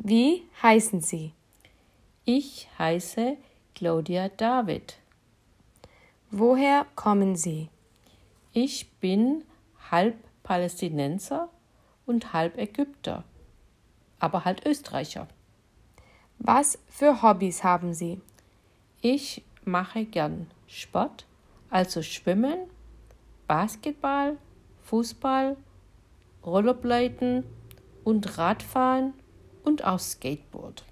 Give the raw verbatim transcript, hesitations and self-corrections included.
Wie heißen Sie? Ich heiße Claudia David. Woher kommen Sie? Ich bin halb Palästinenser und halb Ägypter, aber halt Österreicher. Was für Hobbys haben Sie? Ich mache gern Sport, also Schwimmen, Basketball, Fußball, Rollerbladen und Radfahren und auch Skateboard.